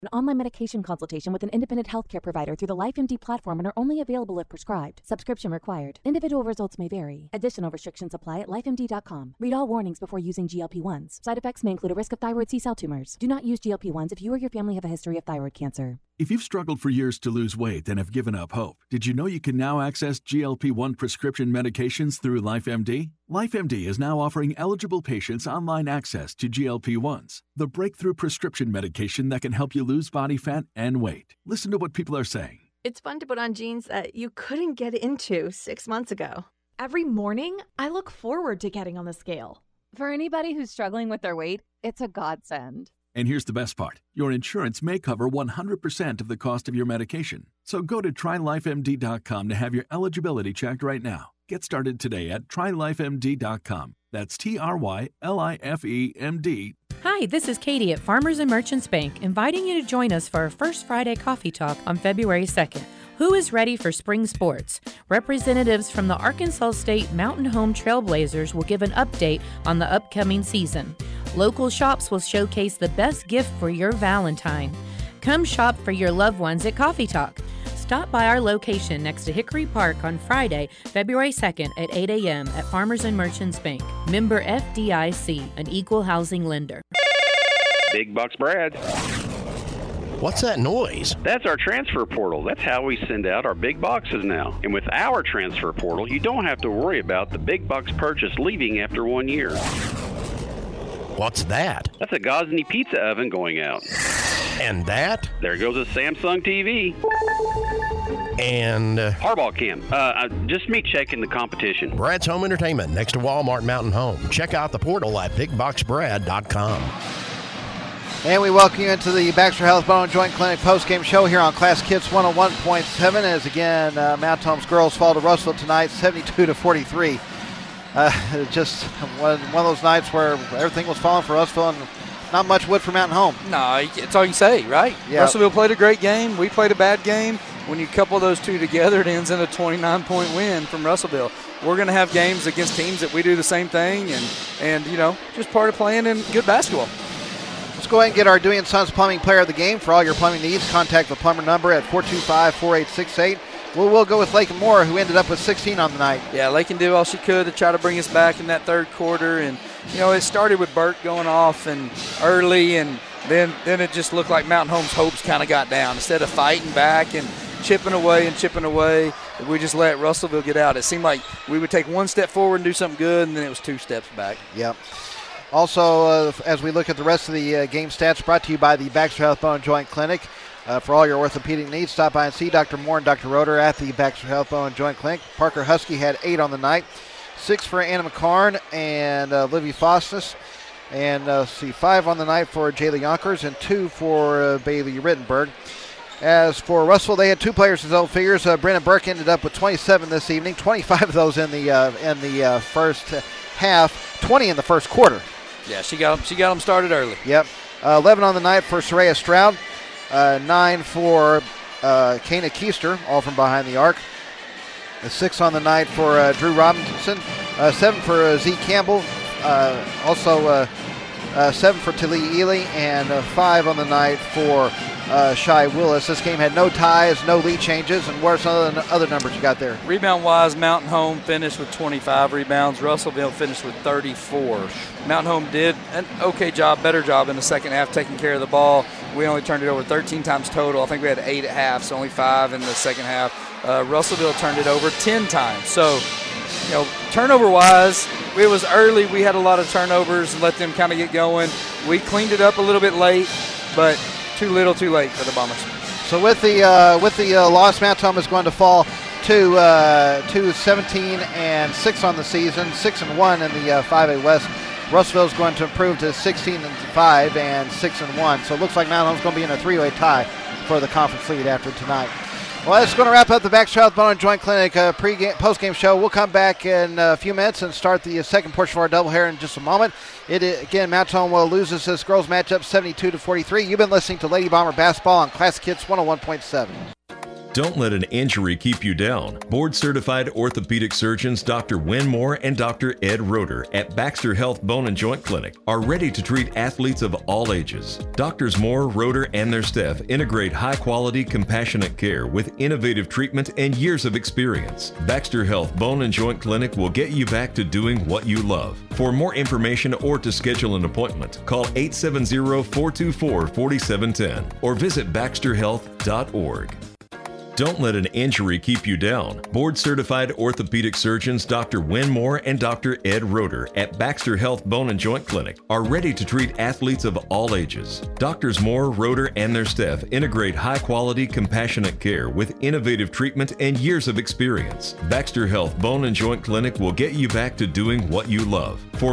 An online medication consultation with an independent healthcare provider through the LifeMD platform and are only available if prescribed. Subscription required. Individual results may vary. Additional restrictions apply at lifemd.com. Read all warnings before using GLP-1s. Side effects may include a risk of thyroid C-cell tumors. Do not use GLP-1s if you or your family have a history of thyroid cancer. If you've struggled for years to lose weight and have given up hope, did you know you can now access GLP-1 prescription medications through LifeMD? LifeMD is now offering eligible patients online access to GLP-1s, the breakthrough prescription medication that can help you lose body fat and weight. Listen to what people are saying. It's fun to put on jeans that you couldn't get into 6 months ago. Every morning, I look forward to getting on the scale. For anybody who's struggling with their weight, it's a godsend. And here's the best part. Your insurance may cover 100% of the cost of your medication. So go to TryLifeMD.com to have your eligibility checked right now. Get started today at TryLifeMD.com. That's TryLifeMD. Hi, this is Katie at Farmers and Merchants Bank, inviting you to join us for our first Friday Coffee Talk on February 2nd. Who is ready for spring sports? Representatives from the Arkansas State Mountain Home Trailblazers will give an update on the upcoming season. Local shops will showcase the best gift for your Valentine. Come shop for your loved ones at Coffee Talk. Stop by our location next to Hickory Park on Friday, February 2nd at 8 a.m. at Farmers and Merchants Bank. Member FDIC, an equal housing lender. Big Bucks Brad. What's that noise? That's our transfer portal. That's how we send out our big boxes now. And with our transfer portal, you don't have to worry about the big bucks purchase leaving after 1 year. What's that? That's a Gosney pizza oven going out. And that? There goes a Samsung TV. And Hardball cam. Just me checking the competition. Brad's Home Entertainment next to Walmart Mountain Home. Check out the portal at bigboxbrad.com. And we welcome you into the Baxter Health Bone and Joint Clinic postgame show here on Class Kids 101.7. As again, Mountain Home's girls fall to Russellville tonight, 72-43. Just one of those nights where everything was falling for Russellville and not much wood for Mountain Home. No, that's all you can say, right? Yeah. Russellville played a great game. We played a bad game. When you couple those two together, it ends in a 29-point win from Russellville. We're going to have games against teams that we do the same thing, and you know, just part of playing in good basketball. Let's go ahead and get our Dewey & Sons Plumbing Player of the Game. For all your plumbing needs, contact the plumber number at 425-4868. We'll go with Lakin Moore, who ended up with 16 on the night. Yeah, Lakin did all she could to try to bring us back in that third quarter. And, you know, it started with Burt going off and early, and then it just looked like Mountain Home's hopes kind of got down. Instead of fighting back and chipping away, we just let Russellville get out. It seemed like we would take one step forward and do something good, and then it was two steps back. Yep. Also, as we look at the rest of the game stats, brought to you by the Baxter Health Bone and Joint Clinic. For all your orthopedic needs, stop by and see Dr. Moore and Dr. Roeder at the Baxter Health Bone and Joint Clinic. Parker Husky had 8 on the night, 6 for Anna McCarn and Livy Fostis. And 5 on the night for Jaylee Yonkers and 2 for Bailey Rittenberg. As for Russell, they had 2 players in double figures. Brenna Burke ended up with 27 this evening, 25 of those in the first half, 20 in the first quarter. Yeah, she got them started early. Yep. 11 on the night for Soraya Stroud, 9 for Kana Keister, all from behind the arc. 6 on the night for Drew Robinson, 7 for Z Campbell, also 7 for Talia Ely, and 5 on the night for Shai Willis. This game had no ties, no lead changes, and what are some of the other numbers you got there? Rebound-wise, Mountain Home finished with 25 rebounds. Russellville finished with 34. Mountain Home did an okay job, better job in the second half taking care of the ball. We only turned it over 13 times total. I think we had 8 at half, so only 5 in the second half. Russellville turned it over 10 times. So, you know, turnover-wise, it was early. We had a lot of turnovers and let them kind of get going. We cleaned it up a little bit late, but too little, too late for the Bombers. So with the loss, Mountain Home is going to fall to 17-6 on the season, 6-1 in the 5A West. Russellville is going to improve to 16-5 and 6-1. So it looks like Mountain Home's going to be in a 3-way tie for the conference lead after tonight. Well, that's going to wrap up the Baxter Health Bone and Joint Clinic post-game show. We'll come back in a few minutes and start the second portion of our doubleheader in just a moment. Again, Mountain Home loses this girls matchup 72-43. You've been listening to Lady Bomber Basketball on Class Kids 101.7. Don't let an injury keep you down. Board-certified orthopedic surgeons Dr. Wynn Moore and Dr. Ed Roeder at Baxter Health Bone and Joint Clinic are ready to treat athletes of all ages. Doctors Moore, Roeder, and their staff integrate high-quality, compassionate care with innovative treatment and years of experience. Baxter Health Bone and Joint Clinic will get you back to doing what you love. For more information or to schedule an appointment, call 870-424-4710 or visit baxterhealth.org. Don't let an injury keep you down. Board-certified orthopedic surgeons Dr. Wynn Moore and Dr. Ed Roeder at Baxter Health Bone and Joint Clinic are ready to treat athletes of all ages. Doctors Moore, Roeder, and their staff integrate high-quality, compassionate care with innovative treatment and years of experience. Baxter Health Bone and Joint Clinic will get you back to doing what you love. For